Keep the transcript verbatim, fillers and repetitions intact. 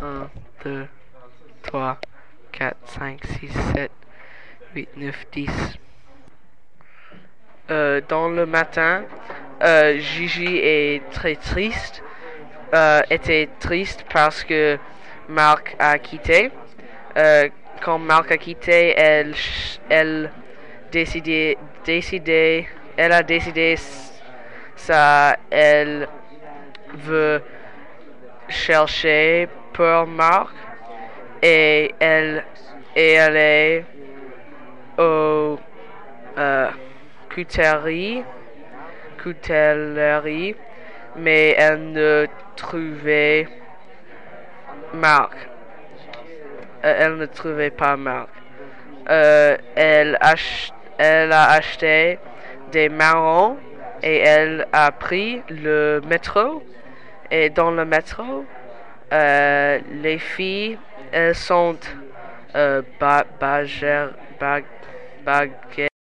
un, deux, trois, quatre, cinq, six, sept, huit, neuf, dix. Euh, dans le matin, euh, Gigi est très triste. Euh, était triste parce que Marc a quitté. Euh, quand Marc a quitté, elle, elle décidé, décidé, elle a décidé ça. Elle veut chercher pour Marc et elle et elle est au euh, coutellerie, coutellerie, mais elle ne trouvait Marc. Euh, elle ne trouvait pas Marc. Euh, elle, ach- elle a acheté des marrons et elle a pris le métro. Et dans le métro, euh, les filles, elles sont euh, ba- bagères- bag- baguettes.